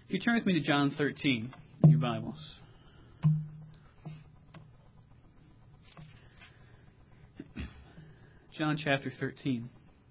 If you turn with me to John 13 in your Bibles. John chapter 13.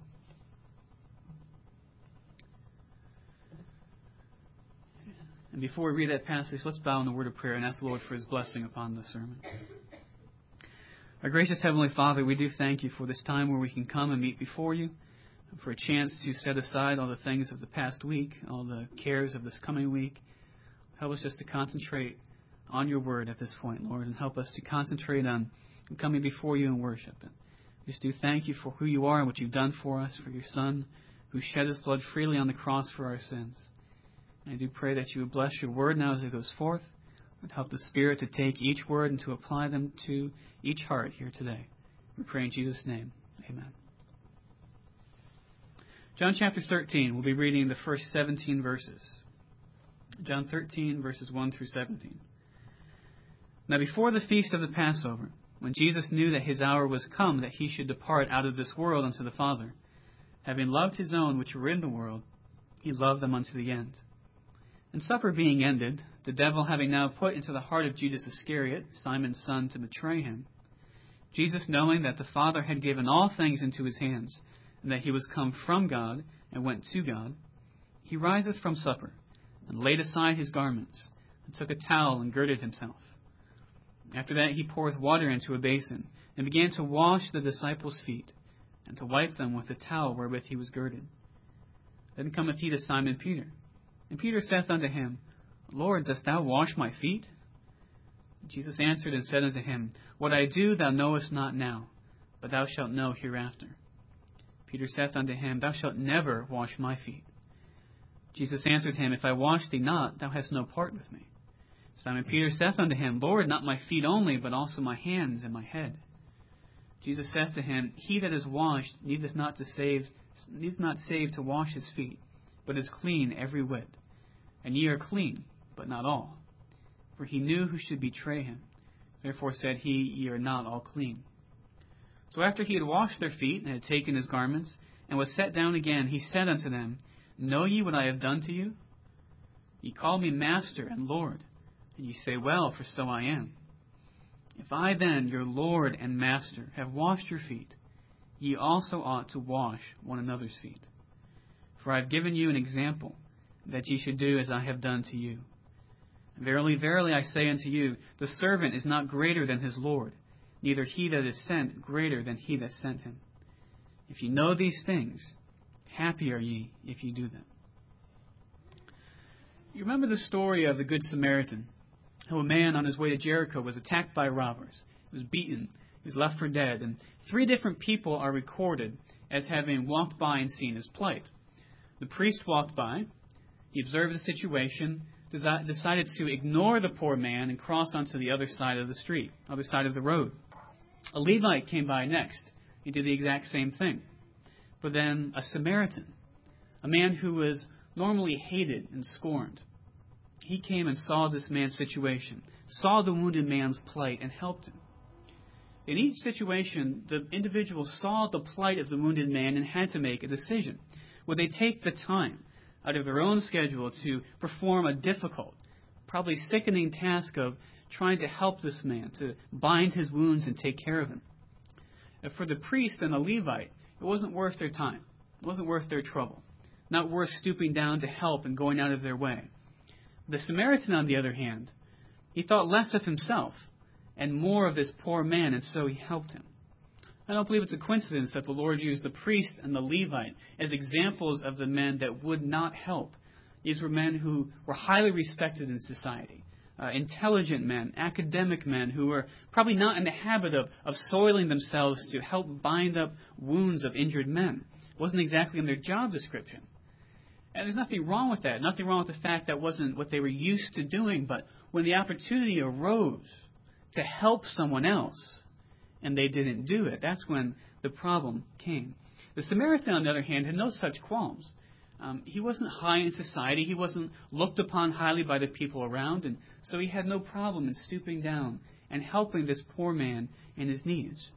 And before we read that passage, let's bow in the word of prayer and ask the Lord for His blessing upon this sermon. Our gracious Heavenly Father, we do thank You for this time where we can come and meet before You, for a chance to set aside all the things of the past week, all the cares of this coming week. Help us just to concentrate on Your word at this point, Lord, and help us to concentrate on coming before You and worship. And we just do thank You for who You are and what You've done for us, for Your Son, who shed His blood freely on the cross for our sins. And I do pray that You would bless Your word now as it goes forth, and help the Spirit to take each word and to apply them to each heart here today. We pray in Jesus' name. Amen. John chapter 13, we'll be reading the first 17 verses. John 13, verses 1 through 17. Now before the feast of the Passover, when Jesus knew that His hour was come that He should depart out of this world unto the Father, having loved His own which were in the world, He loved them unto the end. And supper being ended, the devil having now put into the heart of Judas Iscariot, Simon's son, to betray Him, Jesus, knowing that the Father had given all things into His hands, and that He was come from God and went to God, He riseth from supper, and laid aside His garments, and took a towel and girded Himself. After that He poureth water into a basin, and began to wash the disciples' feet, and to wipe them with the towel wherewith He was girded. Then cometh He to Simon Peter. And Peter saith unto Him, Lord, dost Thou wash my feet? Jesus answered and said unto him, What I do thou knowest not now, but thou shalt know hereafter. Peter saith unto Him, Thou shalt never wash my feet. Jesus answered him, If I wash thee not, thou hast no part with me. Simon Peter saith unto Him, Lord, not my feet only, but also my hands and my head. Jesus saith to him, He that is washed needeth not save to wash his feet, but is clean every whit. And ye are clean, but not all. For He knew who should betray Him. Therefore said He, Ye are not all clean. So after He had washed their feet, and had taken His garments, and was set down again, He said unto them, Know ye what I have done to you? Ye call me Master and Lord, and ye say, Well, for so I am. If I then, your Lord and Master, have washed your feet, ye also ought to wash one another's feet. For I have given you an example, that ye should do as I have done to you. Verily, verily, I say unto you, the servant is not greater than his Lord, neither he that is sent greater than he that sent him. If ye know these things, happy are ye if ye do them. You remember the story of the Good Samaritan, how a man on his way to Jericho was attacked by robbers. He was beaten. He was left for dead. And 3 different people are recorded as having walked by and seen his plight. The priest walked by. He observed the situation, decided to ignore the poor man and cross onto the other side of the street, other side of the road. A Levite came by next. He did the exact same thing. But then a Samaritan, a man who was normally hated and scorned, he came and saw this man's situation, saw the wounded man's plight, and helped him. In each situation, the individual saw the plight of the wounded man and had to make a decision. Would they take the time out of their own schedule to perform a difficult, probably sickening task of trying to help this man, to bind his wounds and take care of him? And for the priest and the Levite, it wasn't worth their time. It wasn't worth their trouble. Not worth stooping down to help and going out of their way. The Samaritan, on the other hand, he thought less of himself and more of this poor man, and so he helped him. I don't believe it's a coincidence that the Lord used the priest and the Levite as examples of the men that would not help. These were men who were highly respected in society, intelligent men, academic men who were probably not in the habit of soiling themselves to help bind up wounds of injured men. It wasn't exactly in their job description. And there's nothing wrong with that. Nothing wrong with the fact that wasn't what they were used to doing. But when the opportunity arose to help someone else, and they didn't do it, that's when the problem came. The Samaritan, on the other hand, had no such qualms. He wasn't high in society. He wasn't looked upon highly by the people around. And so he had no problem in stooping down and helping this poor man in his needs.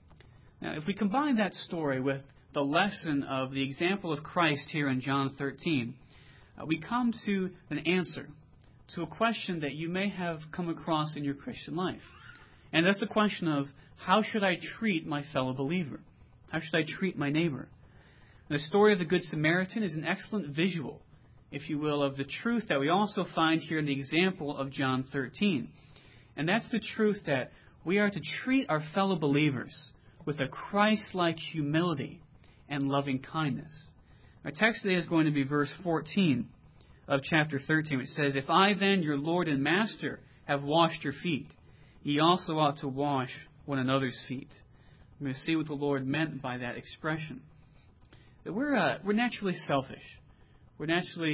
Now, if we combine that story with the lesson of the example of Christ here in John 13, we come to an answer to a question that you may have come across in your Christian life. And that's the question of, how should I treat my fellow believer? How should I treat my neighbor? And the story of the Good Samaritan is an excellent visual, if you will, of the truth that we also find here in the example of John 13. And that's the truth that we are to treat our fellow believers with a Christ-like humility and loving kindness. Our text today is going to be verse 14 of chapter 13, which says, "If I then, your Lord and Master, have washed your feet, ye also ought to wash one another's feet." We're going to see what the Lord meant by that expression. That we're naturally selfish. We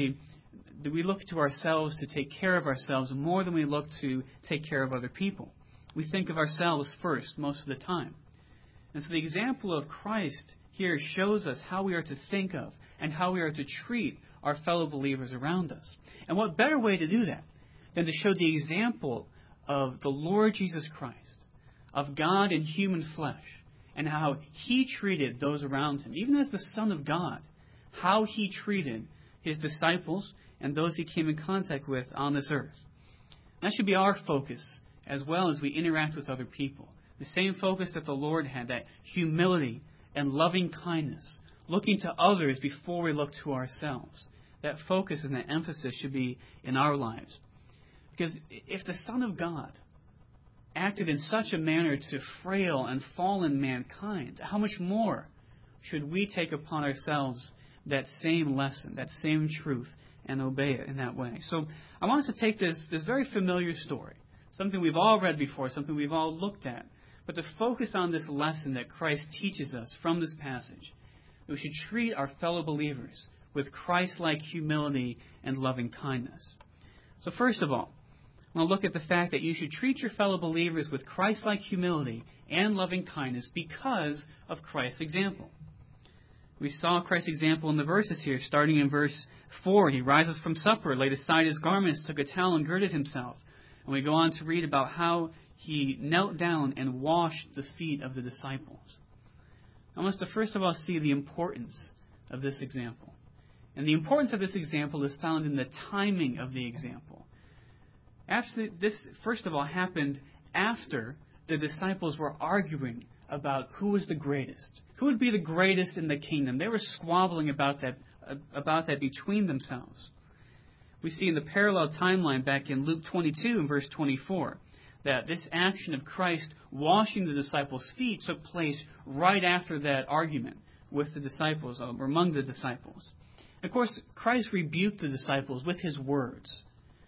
look to ourselves to take care of ourselves more than we look to take care of other people. We think of ourselves first most of the time. And so the example of Christ here shows us how we are to think of and how we are to treat our fellow believers around us. And what better way to do that than to show the example of the Lord Jesus Christ, of God in human flesh, and how He treated those around Him, even as the Son of God, how He treated His disciples and those He came in contact with on this earth. That should be our focus as well as we interact with other people. The same focus that the Lord had, that humility and loving kindness, looking to others before we look to ourselves. That focus and that emphasis should be in our lives. Because if the Son of God acted in such a manner to frail and fallen mankind, how much more should we take upon ourselves that same lesson, that same truth, and obey it in that way? So I want us to take this very familiar story, something we've all read before, something we've all looked at, but to focus on this lesson that Christ teaches us from this passage. We should treat our fellow believers with Christ-like humility and loving kindness. So first of all, I want to look at the fact that you should treat your fellow believers with Christ-like humility and loving kindness because of Christ's example. We saw Christ's example in the verses here, starting in verse 4. He rises from supper, laid aside his garments, took a towel and girded himself. And we go on to read about how he knelt down and washed the feet of the disciples. I want us to first of all see the importance of this example. And the importance of this example is found in the timing of the example. After this, first of all, happened after the disciples were arguing about who was the greatest. Who would be the greatest in the kingdom? They were squabbling about that between themselves. We see in the parallel timeline back in Luke 22 and verse 24 that this action of Christ washing the disciples' feet took place right after that argument with the disciples, or among the disciples. Of course, Christ rebuked the disciples with His words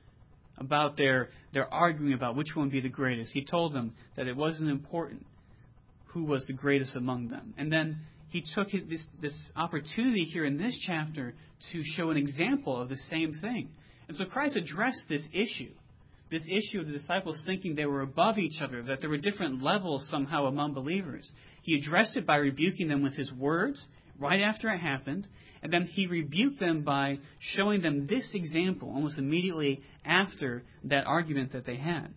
about their arguing about which one would be the greatest. He told them that it wasn't important who was the greatest among them. And then He took this opportunity here in this chapter to show an example of the same thing. And so Christ addressed this issue of the disciples thinking they were above each other, that there were different levels somehow among believers. He addressed it by rebuking them with His words right after it happened, and then He rebuked them by showing them this example almost immediately after that argument that they had.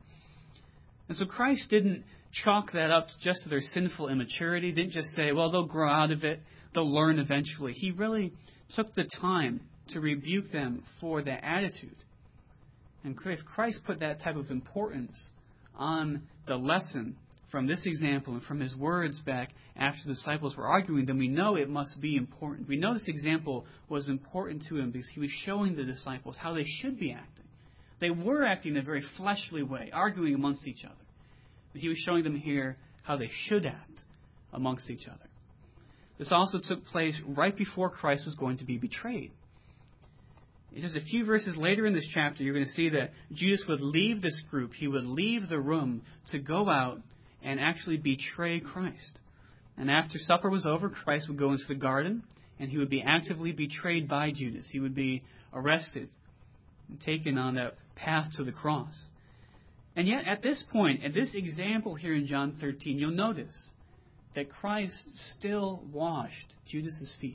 And so Christ didn't chalk that up just to their sinful immaturity, didn't just say, well, they'll grow out of it, they'll learn eventually. He really took the time to rebuke them for their attitude. And if Christ put that type of importance on the lesson from this example and from His words back after the disciples were arguing, then we know it must be important. We know this example was important to Him because He was showing the disciples how they should be acting. They were acting in a very fleshly way, arguing amongst each other. But He was showing them here how they should act amongst each other. This also took place right before Christ was going to be betrayed. Just a few verses later in this chapter, you're going to see that Judas would leave this group. He would leave the room to go out and actually betray Christ. And after supper was over, Christ would go into the garden, and He would be actively betrayed by Judas. He would be arrested and taken on that path to the cross. And yet, at this point, at this example here in John 13, you'll notice that Christ still washed Judas's feet.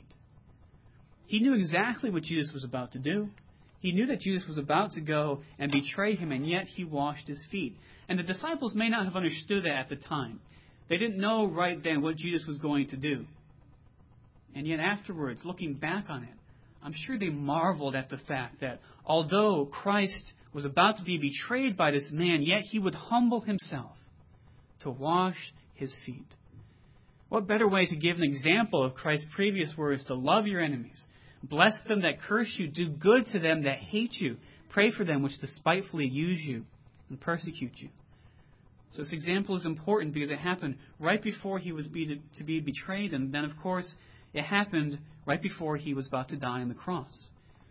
He knew exactly what Judas was about to do. He knew that Judas was about to go and betray Him, and yet He washed his feet. And the disciples may not have understood that at the time. They didn't know right then what Judas was going to do. And yet afterwards, looking back on it, I'm sure they marveled at the fact that although Christ was about to be betrayed by this man, yet he would humble himself to wash his feet. What better way to give an example of Christ's previous words to love your enemies, bless them that curse you, do good to them that hate you, pray for them which despitefully use you and persecute you. So this example is important because it happened right before he was to be betrayed, and then, of course, it happened right before he was about to die on the cross.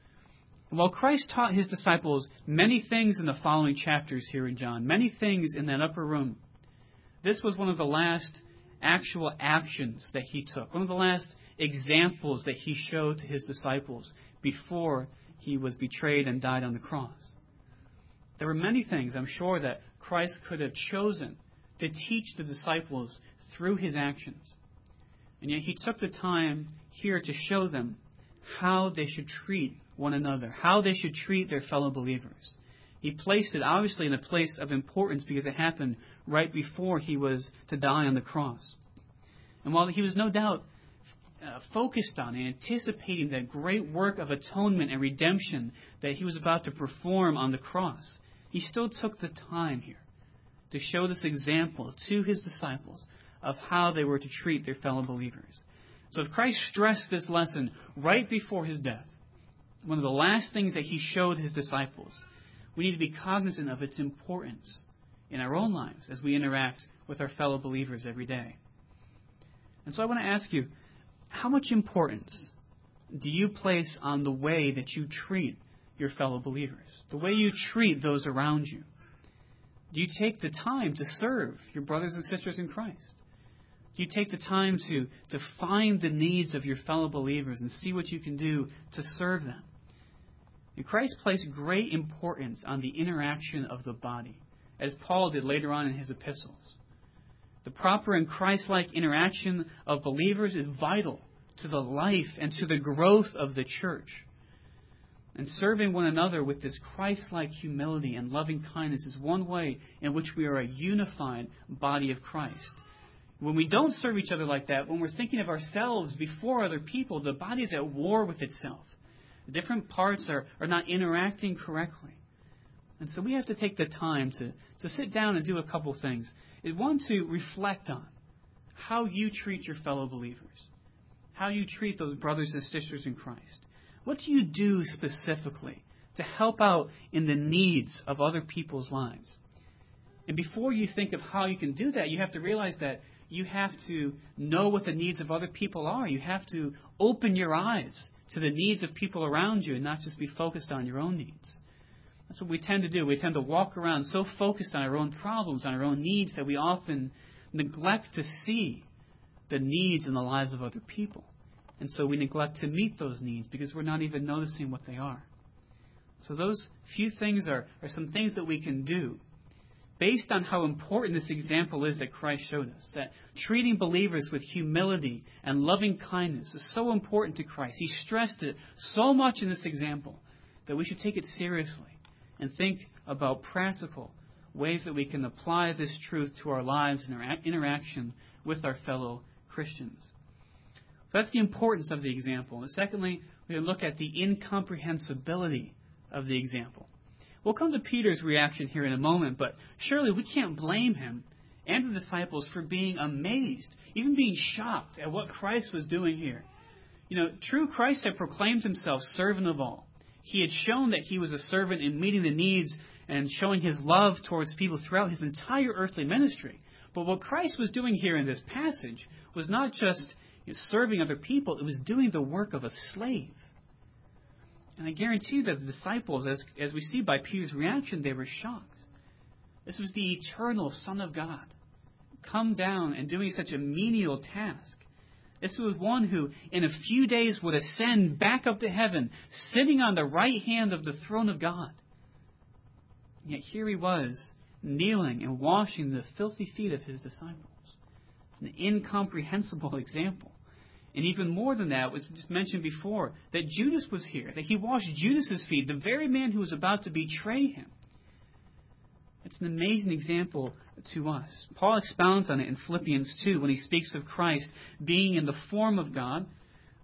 And while Christ taught his disciples many things in the following chapters here in John, many things in that upper room, this was one of the last actual actions that he took, one of the last examples that he showed to his disciples before he was betrayed and died on the cross. There were many things, I'm sure, that Christ could have chosen to teach the disciples through his actions. And yet he took the time here to show them how they should treat one another, how they should treat their fellow believers. He placed it obviously in a place of importance because it happened right before he was to die on the cross. And while he was no doubt focused on and anticipating that great work of atonement and redemption that he was about to perform on the cross, he still took the time here to show this example to his disciples of how they were to treat their fellow believers. So if Christ stressed this lesson right before his death, one of the last things that he showed his disciples, we need to be cognizant of its importance in our own lives as we interact with our fellow believers every day. And so I want to ask you, how much importance do you place on the way that you treat your fellow believers, the way you treat those around you? Do you take the time to serve your brothers and sisters in Christ? Do you take the time to find the needs of your fellow believers and see what you can do to serve them? And Christ placed great importance on the interaction of the body, as Paul did later on in his epistles. The proper and Christ-like interaction of believers is vital to the life and to the growth of the church. And serving one another with this Christ-like humility and loving kindness is one way in which we are a unified body of Christ. When we don't serve each other like that, when we're thinking of ourselves before other people, the body is at war with itself. The different parts are not interacting correctly. And so we have to take the time to sit down and do a couple things. One, to reflect on how you treat your fellow believers, how you treat those brothers and sisters in Christ. What do you do specifically to help out in the needs of other people's lives? And before you think of how you can do that, you have to realize that you have to know what the needs of other people are. You have to open your eyes to the needs of people around you and not just be focused on your own needs. That's what we tend to do. We tend to walk around so focused on our own problems, on our own needs, that we often neglect to see the needs in the lives of other people. And so we neglect to meet those needs because we're not even noticing what they are. So those few things are some things that we can do based on how important this example is that Christ showed us, that treating believers with humility and loving kindness is so important to Christ. He stressed it so much in this example that we should take it seriously and think about practical ways that we can apply this truth to our lives and our interaction with our fellow Christians. So that's the importance of the example. And secondly, we can look at the incomprehensibility of the example. We'll come to Peter's reaction here in a moment, but surely we can't blame him and the disciples for being amazed, even being shocked at what Christ was doing here. True Christ had proclaimed himself servant of all. He had shown that he was a servant in meeting the needs and showing his love towards people throughout his entire earthly ministry. But what Christ was doing here in this passage was not just serving other people, it was doing the work of a slave. And I guarantee that the disciples, as we see by Peter's reaction, they were shocked. This was the eternal Son of God come down and doing such a menial task. This was one who in a few days would ascend back up to heaven, sitting on the right hand of the throne of God. Yet here he was, kneeling and washing the filthy feet of his disciples. It's an incomprehensible example. And even more than that, was just mentioned before, that Judas was here, that he washed Judas's feet, the very man who was about to betray him. It's an amazing example to us. Paul expounds on it in Philippians 2 when he speaks of Christ being in the form of God,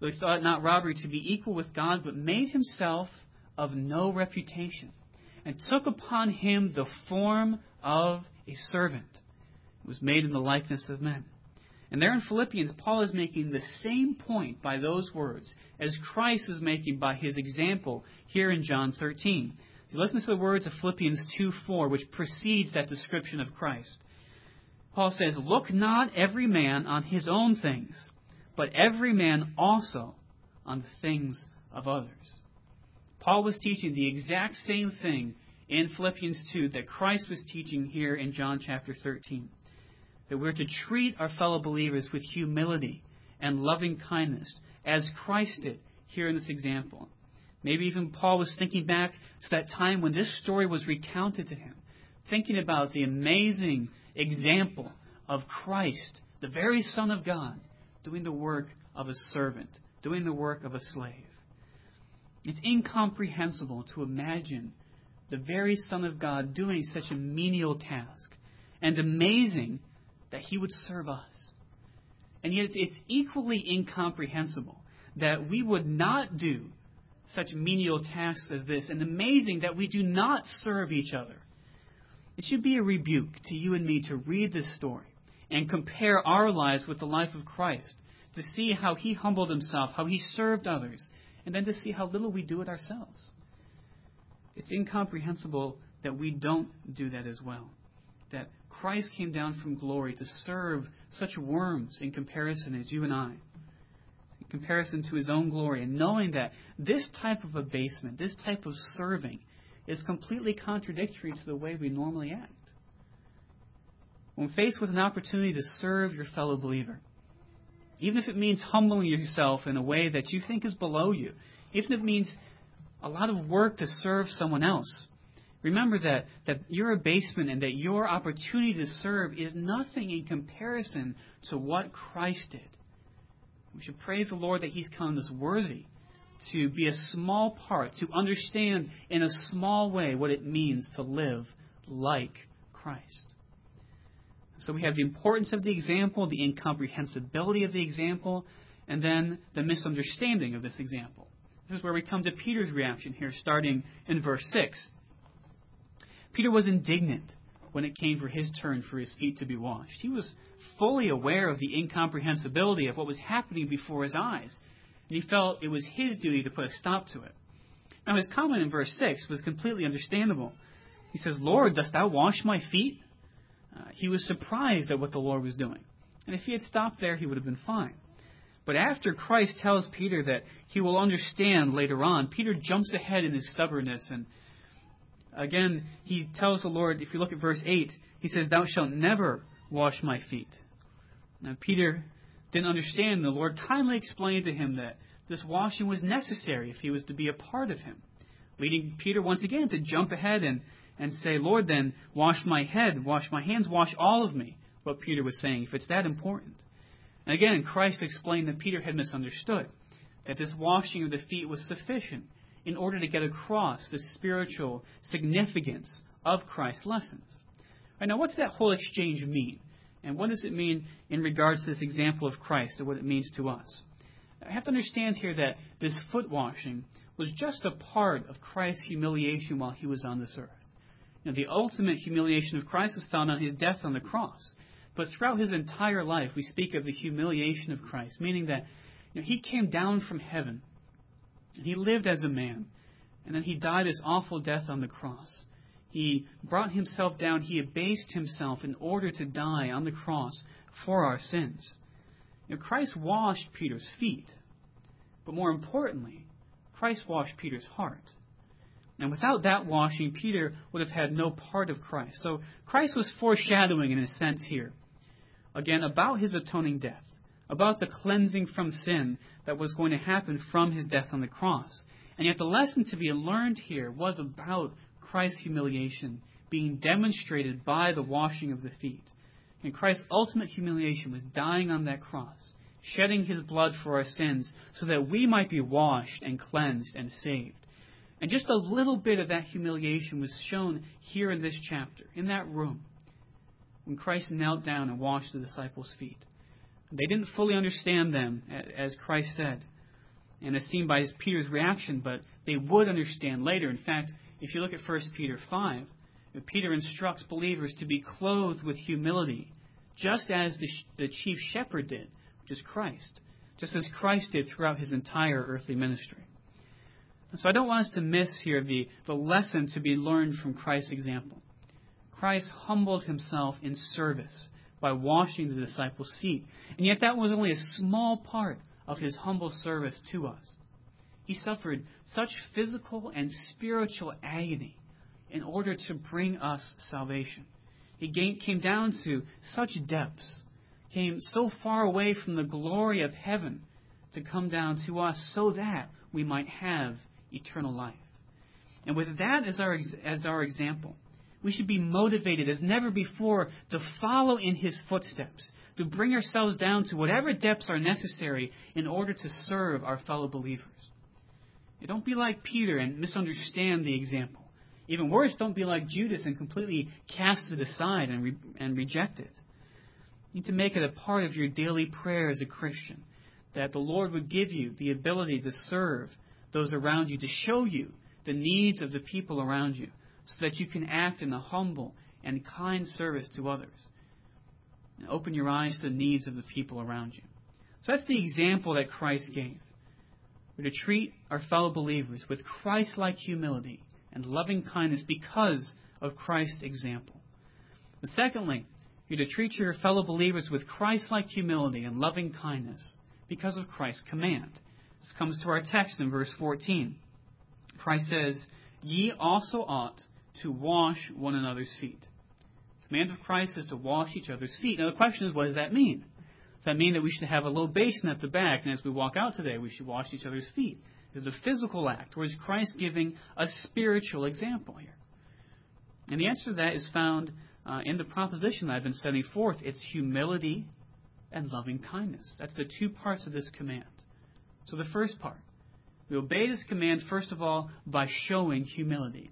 though he thought not robbery to be equal with God, but made himself of no reputation, and took upon him the form of a servant. It was made in the likeness of men. And there in Philippians, Paul is making the same point by those words as Christ is making by his example here in John 13. So listen to the words of Philippians 2:4, which precedes that description of Christ. Paul says, "Look not every man on his own things, but every man also on the things of others." Paul was teaching the exact same thing in Philippians 2 that Christ was teaching here in John chapter 13. That we're to treat our fellow believers with humility and loving kindness, as Christ did here in this example. Maybe even Paul was thinking back to that time when this story was recounted to him, thinking about the amazing example of Christ, the very Son of God, doing the work of a servant, doing the work of a slave. It's incomprehensible to imagine the very Son of God doing such a menial task, and amazing that he would serve us. And yet it's equally incomprehensible that we would not do such menial tasks as this, and amazing that we do not serve each other. It should be a rebuke to you and me to read this story and compare our lives with the life of Christ, to see how he humbled himself, how he served others, and then to see how little we do it ourselves. It's incomprehensible that we don't do that as well. That Christ came down from glory to serve such worms in comparison as you and I, in comparison to his own glory, and knowing that this type of abasement, this type of serving, is completely contradictory to the way we normally act. When faced with an opportunity to serve your fellow believer, even if it means humbling yourself in a way that you think is below you, even if it means a lot of work to serve someone else, remember that your abasement and that your opportunity to serve is nothing in comparison to what Christ did. We should praise the Lord that he's counted us worthy to be a small part, to understand in a small way what it means to live like Christ. So we have the importance of the example, the incomprehensibility of the example, and then the misunderstanding of this example. This is where we come to Peter's reaction here, starting in verse 6. Peter was indignant when it came for his turn for his feet to be washed. He was fully aware of the incomprehensibility of what was happening before his eyes, and he felt it was his duty to put a stop to it. Now his comment in verse 6 was completely understandable. He says, "Lord, dost thou wash my feet?" He was surprised at what the Lord was doing. And if he had stopped there, he would have been fine. But after Christ tells Peter that he will understand later on, Peter jumps ahead in his stubbornness. And again, he tells the Lord, if you look at verse 8, he says, "Thou shalt never wash my feet." Now, Peter didn't understand. The Lord kindly explained to him that this washing was necessary if he was to be a part of him, leading Peter once again to jump ahead and say, "Lord, then wash my head, wash my hands, wash all of me," what Peter was saying, if it's that important. And again, Christ explained that Peter had misunderstood, that this washing of the feet was sufficient in order to get across the spiritual significance of Christ's lessons. Right, now, what's that whole exchange mean? And what does it mean in regards to this example of Christ and what it means to us? I have to understand here that this foot washing was just a part of Christ's humiliation while he was on this earth. The ultimate humiliation of Christ is found on his death on the cross. But throughout his entire life, we speak of the humiliation of Christ, meaning that he came down from heaven, and he lived as a man, and then he died this awful death on the cross. He brought himself down, he abased himself in order to die on the cross for our sins. Christ washed Peter's feet, but more importantly, Christ washed Peter's heart. And without that washing, Peter would have had no part of Christ. So Christ was foreshadowing, in a sense here, again, about his atoning death, about the cleansing from sin that was going to happen from his death on the cross. And yet the lesson to be learned here was about Christ's humiliation being demonstrated by the washing of the feet. And Christ's ultimate humiliation was dying on that cross, shedding his blood for our sins so that we might be washed and cleansed and saved. And just a little bit of that humiliation was shown here in this chapter, in that room, when Christ knelt down and washed the disciples' feet. They didn't fully understand them, as Christ said, and as seen by Peter's reaction, but they would understand later. In fact, if you look at 1 Peter 5, Peter instructs believers to be clothed with humility, just as the chief shepherd did, which is Christ, just as Christ did throughout his entire earthly ministry. And so I don't want us to miss here the lesson to be learned from Christ's example. Christ humbled himself in service by washing the disciples' feet. And yet that was only a small part of his humble service to us. He suffered such physical and spiritual agony in order to bring us salvation. He came down to such depths, came so far away from the glory of heaven to come down to us so that we might have eternal life. And with that as our example, we should be motivated as never before to follow in his footsteps, to bring ourselves down to whatever depths are necessary in order to serve our fellow believers. And don't be like Peter and misunderstand the example. Even worse, don't be like Judas and completely cast it aside and reject it. You need to make it a part of your daily prayer as a Christian, that the Lord would give you the ability to serve those around you, to show you the needs of the people around you, so that you can act in a humble and kind service to others. And open your eyes to the needs of the people around you. So that's the example that Christ gave. We're to treat our fellow believers with Christ-like humility and loving kindness because of Christ's example. But secondly, you're to treat your fellow believers with Christ-like humility and loving kindness because of Christ's command. This comes to our text in verse 14. Christ says, "Ye also ought to wash one another's feet." The command of Christ is to wash each other's feet. Now the question is, what does that mean? Does that mean that we should have a little basin at the back, and as we walk out today, we should wash each other's feet? Is it a physical act, or is Christ giving a spiritual example here? And the answer to that is found in the proposition that I've been setting forth. It's humility and loving kindness. That's the two parts of this command. So the first part, we obey this command, first of all, by showing humility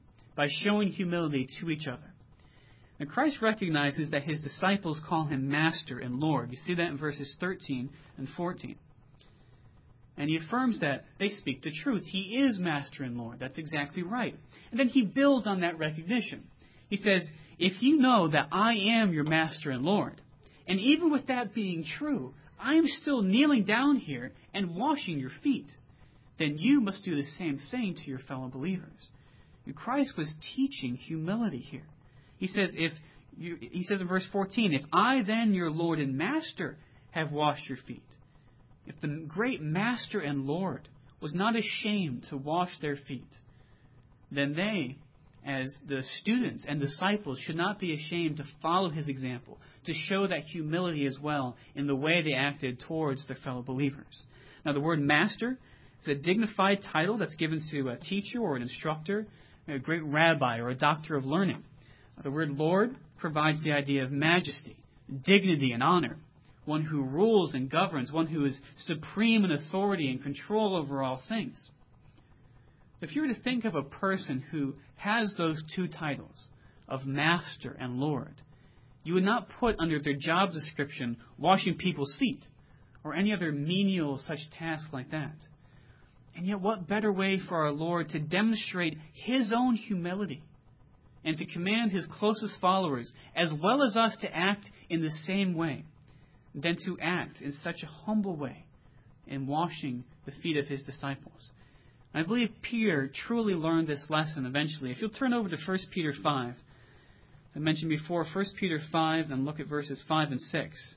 to each other. And Christ recognizes that his disciples call him Master and Lord. You see that in verses 13 and 14. And he affirms that they speak the truth. He is Master and Lord. That's exactly right. And then he builds on that recognition. He says, if you know that I am your Master and Lord, and even with that being true, I am still kneeling down here and washing your feet, then you must do the same thing to your fellow believers. And Christ was teaching humility here. He says in verse 14, if I then, your Lord and Master, have washed your feet, if the great Master and Lord was not ashamed to wash their feet, then they, as the students and disciples, should not be ashamed to follow his example, to show that humility as well in the way they acted towards their fellow believers. Now, the word master is a dignified title that's given to a teacher or an instructor, a great rabbi or a doctor of learning. The word Lord provides the idea of majesty, dignity, and honor. One who rules and governs, one who is supreme in authority and control over all things. If you were to think of a person who has those two titles of Master and Lord, you would not put under their job description washing people's feet or any other menial such task like that. And yet what better way for our Lord to demonstrate his own humility and to command his closest followers, as well as us, to act in the same way, than to act in such a humble way in washing the feet of his disciples. And I believe Peter truly learned this lesson eventually. If you'll turn over to 1 Peter 5, as I mentioned before, 1 Peter 5, and look at verses 5 and 6.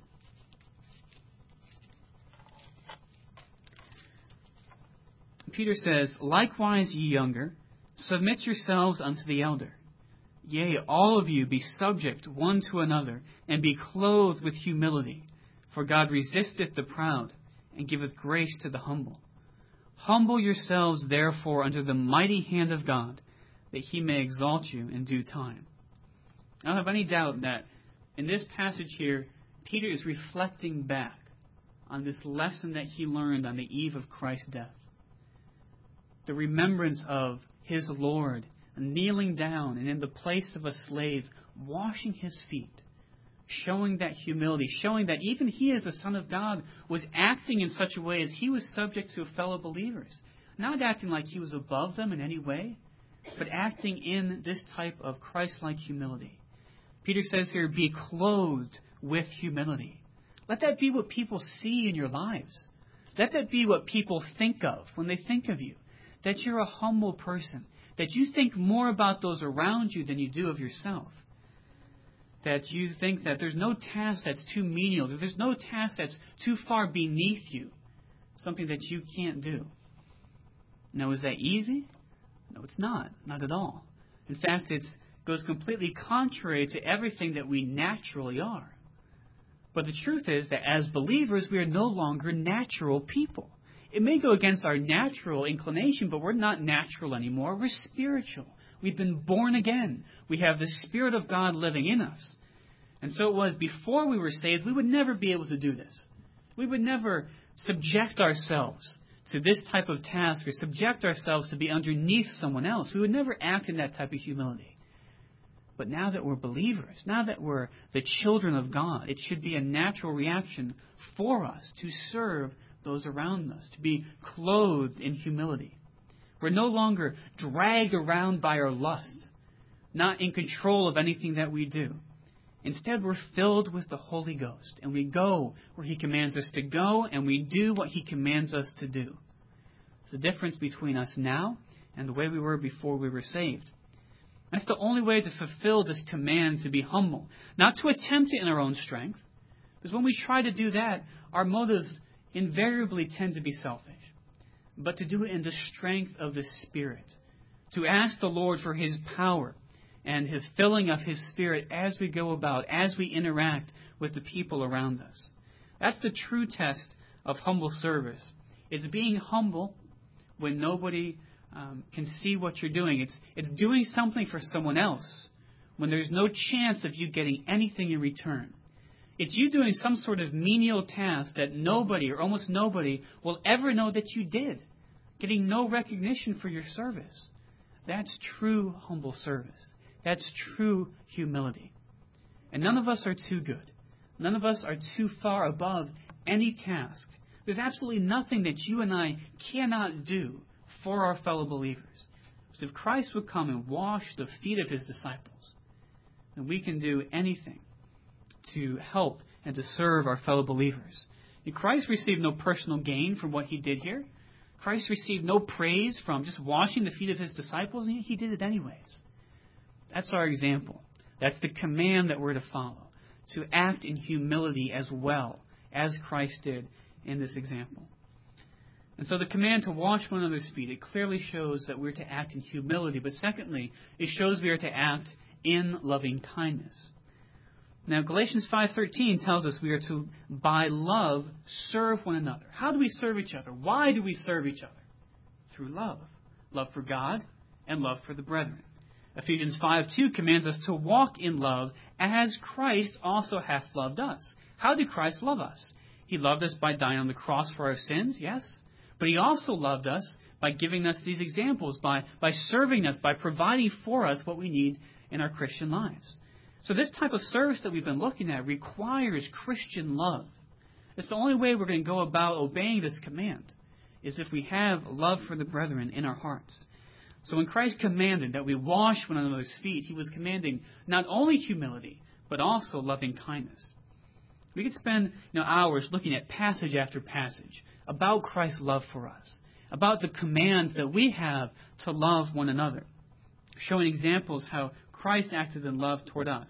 Peter says, likewise, ye younger, submit yourselves unto the elder. Yea, all of you be subject one to another, and be clothed with humility. For God resisteth the proud, and giveth grace to the humble. Humble yourselves, therefore, under the mighty hand of God, that he may exalt you in due time. I don't have any doubt that in this passage here, Peter is reflecting back on this lesson that he learned on the eve of Christ's death. The remembrance of his Lord kneeling down and in the place of a slave, washing his feet, showing that humility, showing that even he as the Son of God was acting in such a way as he was subject to fellow believers. Not acting like he was above them in any way, but acting in this type of Christ-like humility. Peter says here, be clothed with humility. Let that be what people see in your lives. Let that be what people think of when they think of you. That you're a humble person. That you think more about those around you than you do of yourself. That you think that there's no task that's too menial. That there's no task that's too far beneath you. Something that you can't do. Now, is that easy? No, it's not. Not at all. In fact, it goes completely contrary to everything that we naturally are. But the truth is that as believers, we are no longer natural people. It may go against our natural inclination, but we're not natural anymore. We're spiritual. We've been born again. We have the Spirit of God living in us. And so it was before we were saved, we would never be able to do this. We would never subject ourselves to this type of task or subject ourselves to be underneath someone else. We would never act in that type of humility. But now that we're believers, now that we're the children of God, it should be a natural reaction for us to serve those around us, to be clothed in humility. We're no longer dragged around by our lusts, not in control of anything that we do. Instead, we're filled with the Holy Ghost, and we go where He commands us to go, and we do what He commands us to do. It's the difference between us now and the way we were before we were saved. That's the only way to fulfill this command to be humble, not to attempt it in our own strength, because when we try to do that, our motives invariably tend to be selfish, but to do it in the strength of the Spirit, to ask the Lord for His power and His filling of His Spirit as we go about, as we interact with the people around us. That's the true test of humble service. It's being humble when nobody can see what you're doing. It's doing something for someone else when there's no chance of you getting anything in return. It's you doing some sort of menial task that nobody or almost nobody will ever know that you did, getting no recognition for your service. That's true humble service. That's true humility. And none of us are too good. None of us are too far above any task. There's absolutely nothing that you and I cannot do for our fellow believers. So if Christ would come and wash the feet of His disciples, then we can do anything to help and to serve our fellow believers. And Christ received no personal gain from what He did here. Christ received no praise from just washing the feet of His disciples, and He did it anyways. That's our example. That's the command that we're to follow, to act in humility as well as Christ did in this example. And so the command to wash one another's feet, it clearly shows that we're to act in humility. But secondly, it shows we are to act in loving kindness. Now, Galatians 5:13 tells us we are to, by love, serve one another. How do we serve each other? Why do we serve each other? Through love. Love for God and love for the brethren. Ephesians 5:2 commands us to walk in love as Christ also hath loved us. How did Christ love us? He loved us by dying on the cross for our sins, yes. But He also loved us by giving us these examples, by serving us, by providing for us what we need in our Christian lives. So this type of service that we've been looking at requires Christian love. It's the only way we're going to go about obeying this command, is if we have love for the brethren in our hearts. So when Christ commanded that we wash one another's feet, He was commanding not only humility, but also loving kindness. We could spend hours looking at passage after passage about Christ's love for us, about the commands that we have to love one another, showing examples how Christ acted in love toward us.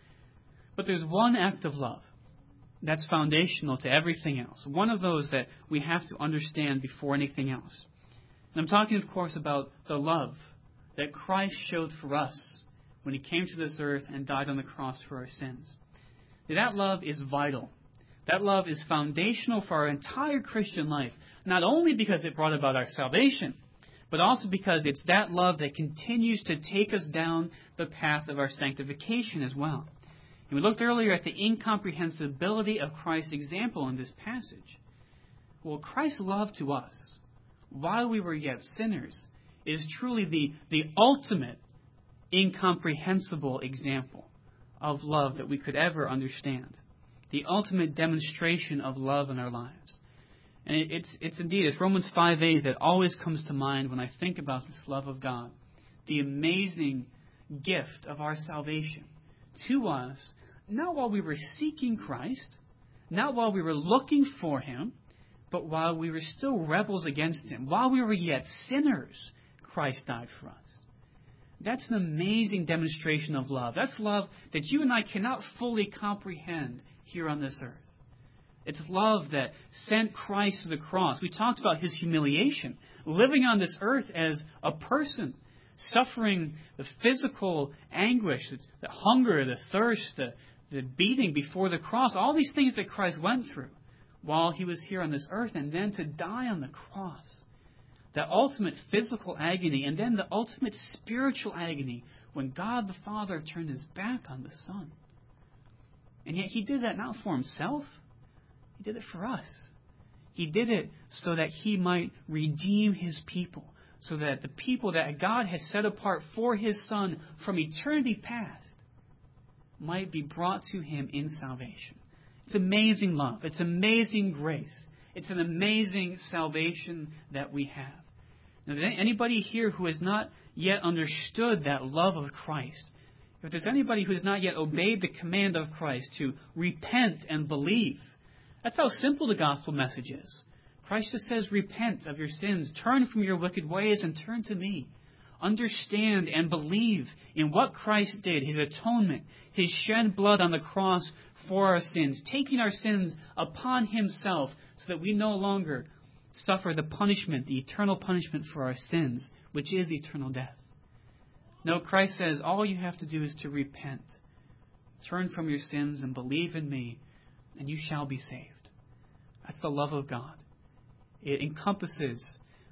But there's one act of love that's foundational to everything else, one of those that we have to understand before anything else. And I'm talking, of course, about the love that Christ showed for us when He came to this earth and died on the cross for our sins. That love is vital. That love is foundational for our entire Christian life, not only because it brought about our salvation, but also because it's that love that continues to take us down the path of our sanctification as well. And we looked earlier at the incomprehensibility of Christ's example in this passage. Well, Christ's love to us, while we were yet sinners, is truly the ultimate incomprehensible example of love that we could ever understand. The ultimate demonstration of love in our lives. And it's indeed, it's Romans 5:8 that always comes to mind when I think about this love of God. The amazing gift of our salvation to us, not while we were seeking Christ, not while we were looking for Him, but while we were still rebels against Him. While we were yet sinners, Christ died for us. That's an amazing demonstration of love. That's love that you and I cannot fully comprehend here on this earth. It's love that sent Christ to the cross. We talked about His humiliation, living on this earth as a person, suffering the physical anguish, the hunger, the thirst, the beating before the cross, all these things that Christ went through while He was here on this earth, and then to die on the cross. The ultimate physical agony, and then the ultimate spiritual agony when God the Father turned His back on the Son. And yet He did that not for Himself. He did it for us. He did it so that He might redeem His people, so that the people that God has set apart for His Son from eternity past might be brought to Him in salvation. It's amazing love. It's amazing grace. It's an amazing salvation that we have. Now, if there's anybody here who has not yet understood that love of Christ, if there's anybody who has not yet obeyed the command of Christ to repent and believe, that's how simple the gospel message is. Christ just says, repent of your sins, turn from your wicked ways, and turn to me. Understand and believe in what Christ did, His atonement, His shed blood on the cross for our sins, taking our sins upon Himself so that we no longer suffer the punishment, the eternal punishment for our sins, which is eternal death. No, Christ says all you have to do is to repent. Turn from your sins and believe in me, and you shall be saved. That's the love of God. It encompasses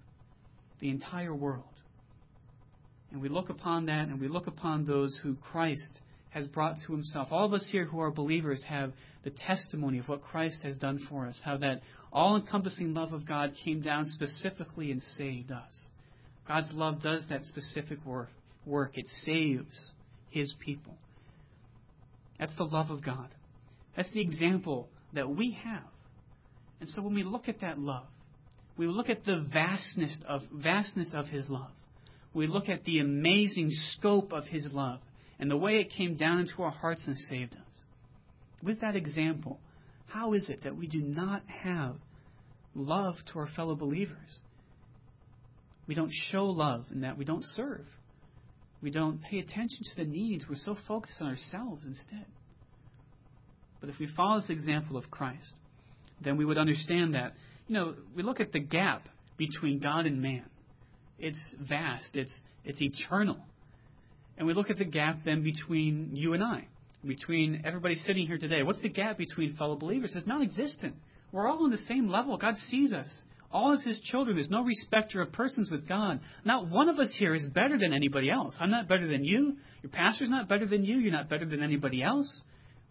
the entire world. And we look upon that, and we look upon those who Christ has brought to Himself. All of us here who are believers have the testimony of what Christ has done for us, how that all-encompassing love of God came down specifically and saved us. God's love does that specific work. It saves His people. That's the love of God. That's the example that we have. And so when we look at that love, we look at the vastness of His love. We look at the amazing scope of His love and the way it came down into our hearts and saved us. With that example, how is it that we do not have love to our fellow believers? We don't show love in that we don't serve. We don't pay attention to the needs. We're so focused on ourselves instead. But if we follow this example of Christ, then we would understand that, we look at the gap between God and man. It's vast. It's eternal. And we look at the gap then between you and I, between everybody sitting here today. What's the gap between fellow believers? It's non-existent. We're all on the same level. God sees us all as His children. There's no respecter of persons with God. Not one of us here is better than anybody else. I'm not better than you. Your pastor's not better than you. You're not better than anybody else.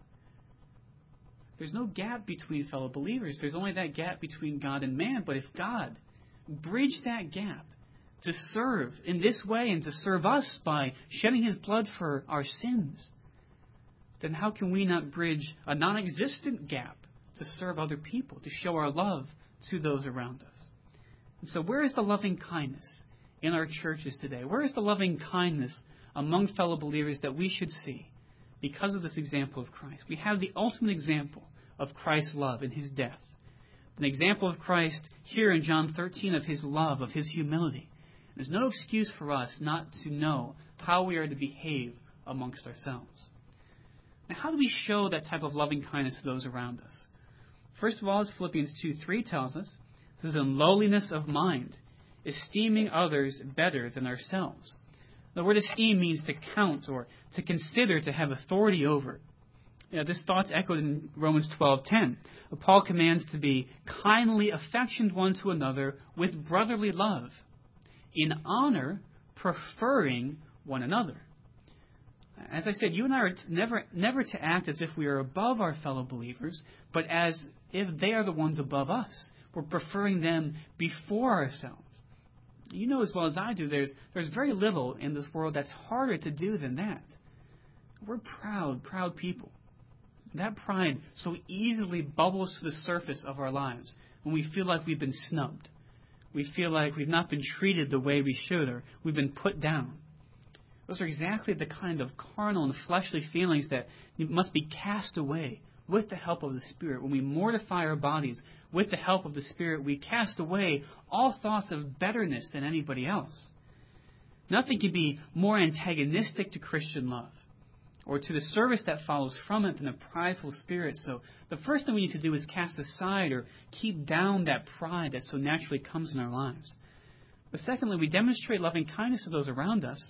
There's no gap between fellow believers. There's only that gap between God and man. But if God bridged that gap to serve in this way and to serve us by shedding His blood for our sins, then how can we not bridge a non-existent gap to serve other people, to show our love to those around us? And so where is the loving kindness in our churches today? Where is the loving kindness among fellow believers that we should see because of this example of Christ? We have the ultimate example of Christ's love in His death. An example of Christ here in John 13 of His love, of His humility. There's no excuse for us not to know how we are to behave amongst ourselves. Now, how do we show that type of loving kindness to those around us? First of all, as Philippians 2:3 tells us, this is in lowliness of mind, esteeming others better than ourselves. The word esteem means to count or to consider, to have authority over. This thought's echoed in Romans 12:10. Paul commands to be kindly affectioned one to another with brotherly love, in honor, preferring one another. As I said, you and I are never to act as if we are above our fellow believers, but as if they are the ones above us. We're preferring them before ourselves. You know as well as I do, there's very little in this world that's harder to do than that. We're proud people. That pride so easily bubbles to the surface of our lives when we feel like we've been snubbed. We feel like we've not been treated the way we should, or we've been put down. Those are exactly the kind of carnal and fleshly feelings that must be cast away with the help of the Spirit. When we mortify our bodies with the help of the Spirit, we cast away all thoughts of betterness than anybody else. Nothing can be more antagonistic to Christian love or to the service that follows from it than a prideful spirit. So the first thing we need to do is cast aside or keep down that pride that so naturally comes in our lives. But secondly, we demonstrate loving kindness to those around us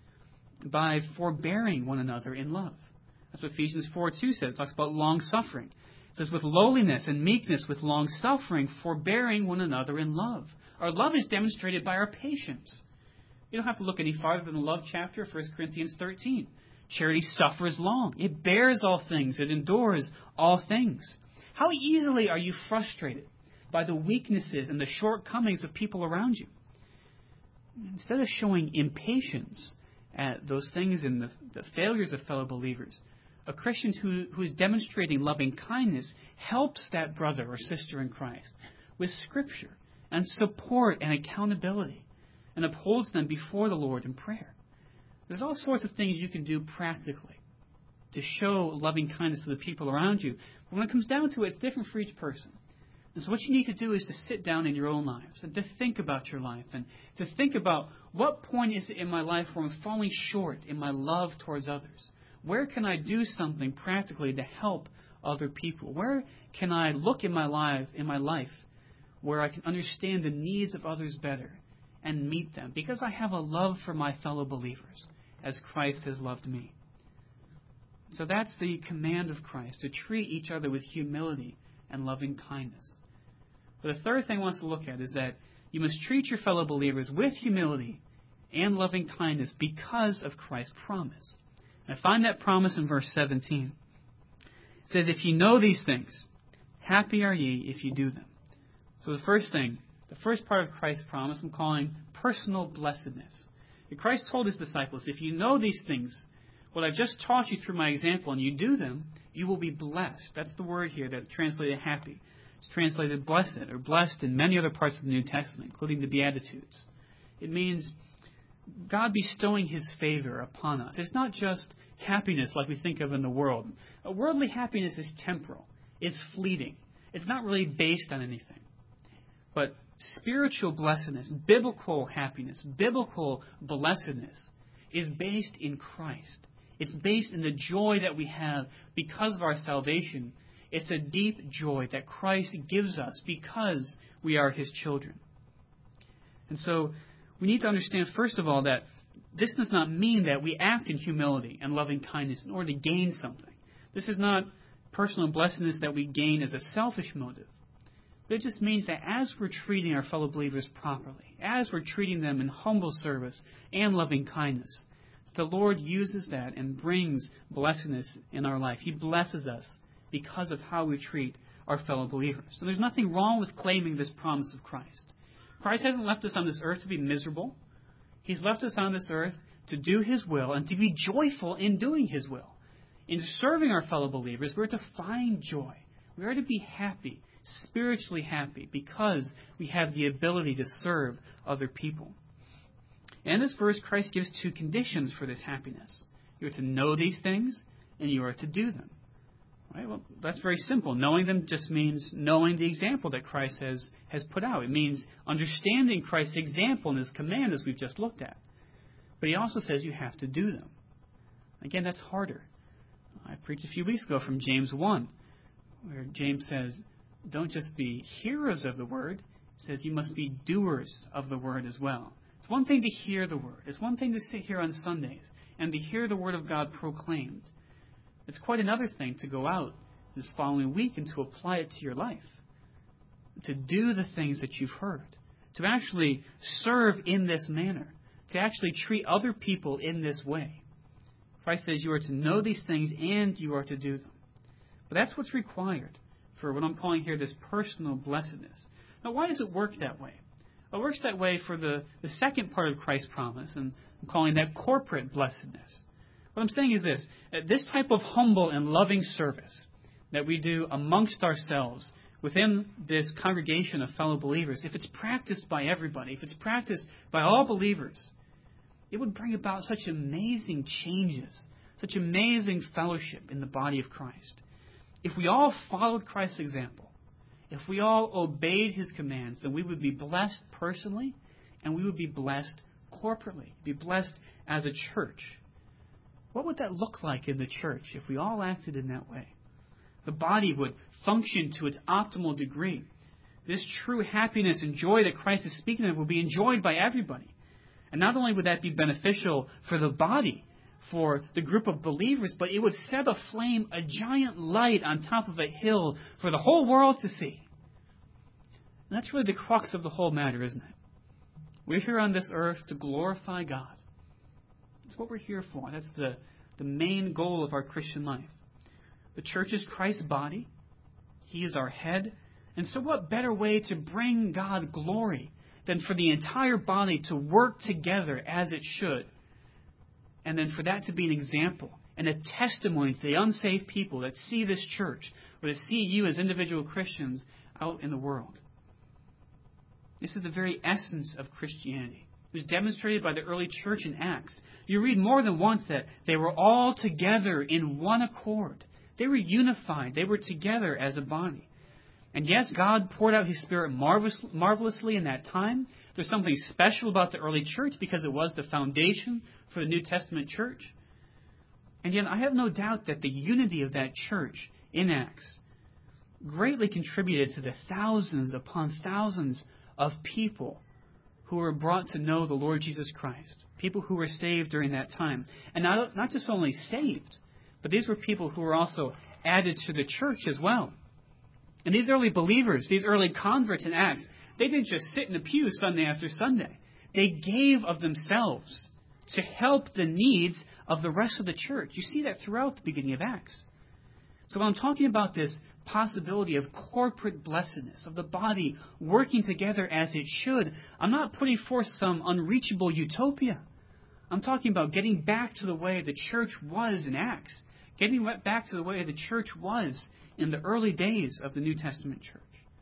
by forbearing one another in love. That's what Ephesians 4:2 says. It talks about long-suffering. It says, with lowliness and meekness, with long-suffering, forbearing one another in love. Our love is demonstrated by our patience. You don't have to look any farther than the love chapter of 1 Corinthians 13. Charity suffers long. It bears all things. It endures all things. How easily are you frustrated by the weaknesses and the shortcomings of people around you? Instead of showing impatience at those things and the failures of fellow believers, a Christian who is demonstrating loving kindness helps that brother or sister in Christ with Scripture and support and accountability and upholds them before the Lord in prayer. There's all sorts of things you can do practically to show loving kindness to the people around you. But when it comes down to it, it's different for each person. And so what you need to do is to sit down in your own lives and to think about your life and to think about what point is it in my life where I'm falling short in my love towards others. Where can I do something practically to help other people? Where can I look in my life where I can understand the needs of others better and meet them because I have a love for my fellow believers as Christ has loved me. So that's the command of Christ, to treat each other with humility and loving kindness. But the third thing I want us to look at is that you must treat your fellow believers with humility and loving kindness because of Christ's promise. And I find that promise in verse 17. It says, if you know these things, happy are ye if you do them. So the first thing, the first part of Christ's promise, I'm calling personal blessedness. And Christ told his disciples, if you know these things, what I've just taught you through my example, and you do them, you will be blessed. That's the word here that's translated happy. It's translated blessed or blessed in many other parts of the New Testament, including the Beatitudes. It means God bestowing his favor upon us. It's not just happiness like we think of in the world. A worldly happiness is temporal. It's fleeting. It's not really based on anything. But spiritual blessedness, biblical happiness, biblical blessedness is based in Christ. It's based in the joy that we have because of our salvation. It's a deep joy that Christ gives us because we are his children. And so we need to understand, first of all, that this does not mean that we act in humility and loving kindness in order to gain something. This is not personal blessedness that we gain as a selfish motive. But it just means that as we're treating our fellow believers properly, as we're treating them in humble service and loving kindness, the Lord uses that and brings blessedness in our life. He blesses us because of how we treat our fellow believers. So there's nothing wrong with claiming this promise of Christ. Christ hasn't left us on this earth to be miserable. He's left us on this earth to do his will and to be joyful in doing his will. In serving our fellow believers, we're to find joy. We are to be happy, spiritually happy, because we have the ability to serve other people. And in this verse, Christ gives two conditions for this happiness. You are to know these things, and you are to do them. Right? Well, that's very simple. Knowing them just means knowing the example that Christ has put out. It means understanding Christ's example and his command, as we've just looked at. But he also says you have to do them. Again, that's harder. I preached a few weeks ago from James 1, where James says, don't just be hearers of the word. It says you must be doers of the word as well. It's one thing to hear the word. It's one thing to sit here on Sundays and to hear the word of God proclaimed. It's quite another thing to go out this following week and to apply it to your life. To do the things that you've heard. To actually serve in this manner. To actually treat other people in this way. Christ says you are to know these things and you are to do them. But that's what's required for what I'm calling here this personal blessedness. Now, why does it work that way? It works that way for the second part of Christ's promise, and I'm calling that corporate blessedness. What I'm saying is this type of humble and loving service that we do amongst ourselves within this congregation of fellow believers, if it's practiced by everybody, if it's practiced by all believers, it would bring about such amazing changes, such amazing fellowship in the body of Christ. If we all followed Christ's example, if we all obeyed His commands, then we would be blessed personally and we would be blessed corporately, be blessed as a church. What would that look like in the church if we all acted in that way? The body would function to its optimal degree. This true happiness and joy that Christ is speaking of will be enjoyed by everybody. And not only would that be beneficial for the body, for the group of believers, but it would set aflame a giant light on top of a hill for the whole world to see. And that's really the crux of the whole matter, isn't it? We're here on this earth to glorify God. That's what we're here for. That's the main goal of our Christian life. The church is Christ's body. He is our head. And so what better way to bring God glory than for the entire body to work together as it should, and then for that to be an example and a testimony to the unsaved people that see this church or that see you as individual Christians out in the world. This is the very essence of Christianity. It was demonstrated by the early church in Acts. You read more than once that they were all together in one accord. They were unified. They were together as a body. And yes, God poured out His Spirit marvelously in that time. There's something special about the early church because it was the foundation for the New Testament church. And yet I have no doubt that the unity of that church in Acts greatly contributed to the thousands upon thousands of people who were brought to know the Lord Jesus Christ, people who were saved during that time. And not just only saved, but these were people who were also added to the church as well. And these early believers, these early converts in Acts, they didn't just sit in the pew Sunday after Sunday. They gave of themselves to help the needs of the rest of the church. You see that throughout the beginning of Acts. So when I'm talking about this possibility of corporate blessedness, of the body working together as it should, I'm not putting forth some unreachable utopia. I'm talking about getting back to the way the church was in Acts, getting back to the way the church was in the early days of the New Testament church.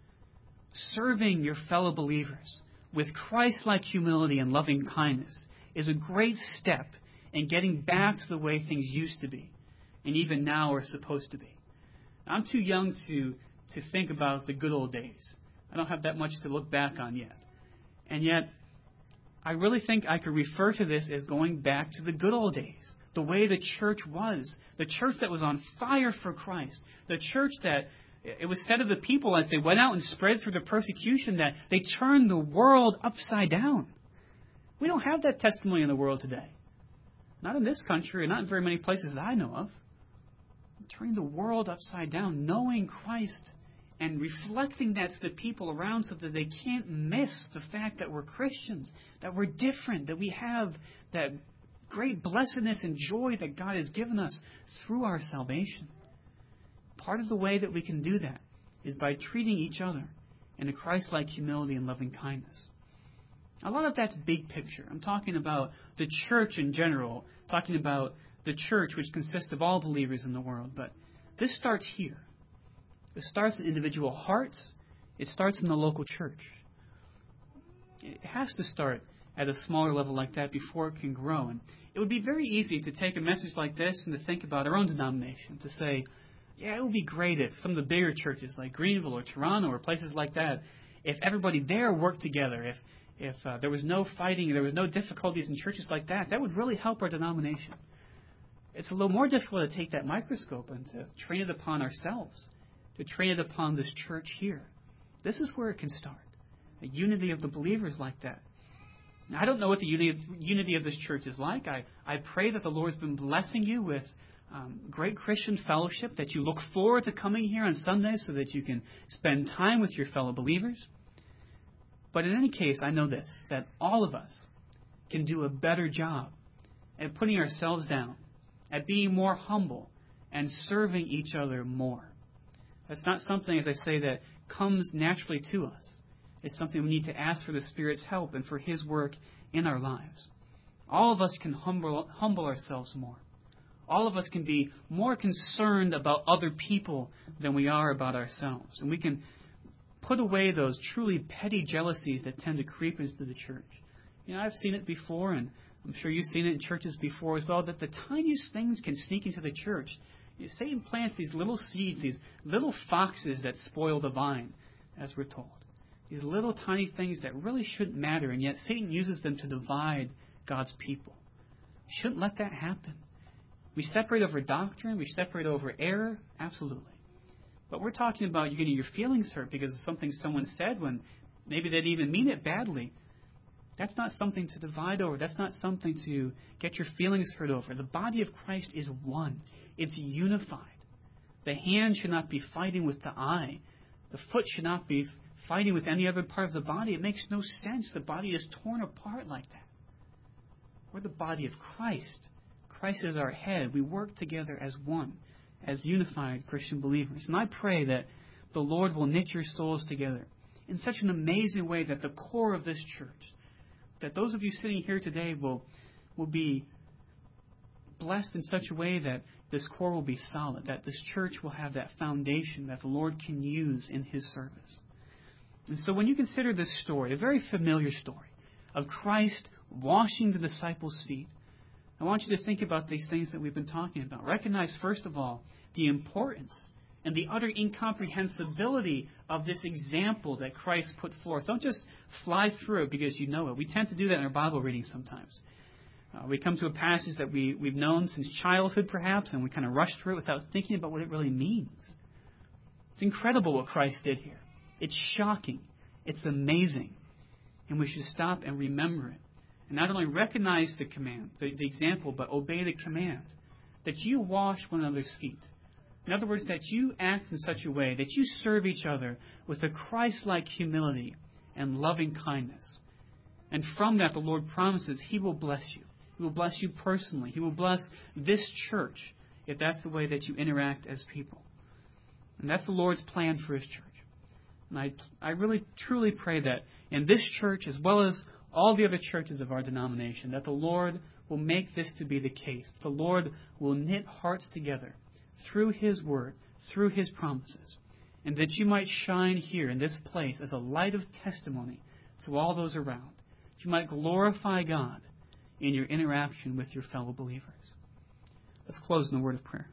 Serving your fellow believers with Christ-like humility and loving kindness is a great step in getting back to the way things used to be, and even now are supposed to be. I'm too young to think about the good old days. I don't have that much to look back on yet. And yet, I really think I could refer to this as going back to the good old days, the way the church was, the church that was on fire for Christ, the church that it was said of the people as they went out and spread through the persecution that they turned the world upside down. We don't have that testimony in the world today. Not in this country, and not in very many places that I know of. Turning the world upside down, knowing Christ and reflecting that to the people around so that they can't miss the fact that we're Christians, that we're different, that we have that great blessedness and joy that God has given us through our salvation. Part of the way that we can do that is by treating each other in a Christ-like humility and loving kindness. A lot of that's big picture. I'm talking about the church in general, talking about the church which consists of all believers in the world. But this starts here. It starts in individual hearts. It starts in the local church. It has to start at a smaller level like that before it can grow. And it would be very easy to take a message like this and to think about our own denomination, to say, yeah, it would be great if some of the bigger churches like Greenville or Toronto or places like that, if everybody there worked together, if there was no fighting, there was no difficulties in churches like that, that would really help our denomination. It's a little more difficult to take that microscope and to train it upon ourselves, to train it upon this church here. This is where it can start, a unity of the believers like that. Now, I don't know what the unity of this church is like. I pray that the Lord's been blessing you with great Christian fellowship, that you look forward to coming here on Sundays so that you can spend time with your fellow believers. But in any case, I know this, that all of us can do a better job at putting ourselves down, at being more humble, and serving each other more. That's not something, as I say, that comes naturally to us. It's something we need to ask for the Spirit's help and for His work in our lives. All of us can humble ourselves more. All of us can be more concerned about other people than we are about ourselves. And we can put away those truly petty jealousies that tend to creep into the church. I've seen it before, and I'm sure you've seen it in churches before as well, that the tiniest things can sneak into the church. Satan plants these little seeds, these little foxes that spoil the vine, as we're told. These little tiny things that really shouldn't matter, and yet Satan uses them to divide God's people. We shouldn't let that happen. We separate over doctrine, we separate over error, absolutely. But we're talking about you getting your feelings hurt because of something someone said when maybe they didn't even mean it badly. That's not something to divide over. That's not something to get your feelings hurt over. The body of Christ is one. It's unified. The hand should not be fighting with the eye. The foot should not be fighting with any other part of the body. It makes no sense. The body is torn apart like that. We're the body of Christ. Christ is our head. We work together as one, as unified Christian believers. And I pray that the Lord will knit your souls together in such an amazing way that the core of this church, that those of you sitting here today will be blessed in such a way that this core will be solid, that this church will have that foundation that the Lord can use in His service. And so when you consider this story, a very familiar story of Christ washing the disciples' feet, I want you to think about these things that we've been talking about. Recognize, first of all, the importance and the utter incomprehensibility of this example that Christ put forth. Don't just fly through it because you know it. We tend to do that in our Bible reading sometimes. We come to a passage that we've known since childhood, perhaps, and we kind of rush through it without thinking about what it really means. It's incredible what Christ did here. It's shocking. It's amazing. And we should stop and remember it. And not only recognize the command, the example, but obey the command. That you wash one another's feet. In other words, that you act in such a way that you serve each other with a Christ-like humility and loving kindness. And from that, the Lord promises He will bless you. He will bless you personally. He will bless this church if that's the way that you interact as people. And that's the Lord's plan for His church. And I really, truly pray that in this church, as well as all the other churches of our denomination, that the Lord will make this to be the case. The Lord will knit hearts together through His Word, through His promises, and that you might shine here in this place as a light of testimony to all those around. You might glorify God in your interaction with your fellow believers. Let's close in a word of prayer.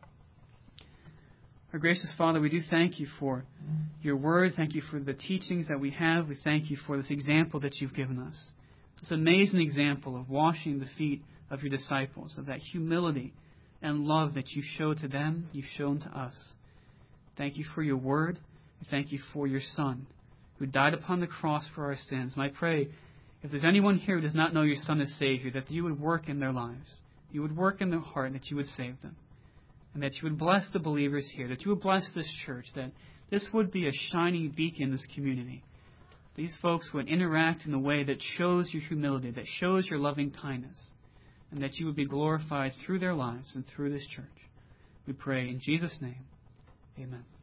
Our gracious Father, we do thank You for Your Word. Thank You for the teachings that we have. We thank You for this example that You've given us. This amazing example of washing the feet of Your disciples, of that humility and love that You showed to them, You've shown to us. Thank You for Your Word. We thank You for Your Son, who died upon the cross for our sins. And I pray, if there's anyone here who does not know Your Son as Savior, that You would work in their lives. You would work in their heart, and that You would save them. And that You would bless the believers here, that You would bless this church, that this would be a shining beacon in this community. These folks would interact in a way that shows Your humility, that shows Your loving kindness, and that You would be glorified through their lives and through this church. We pray in Jesus' name. Amen.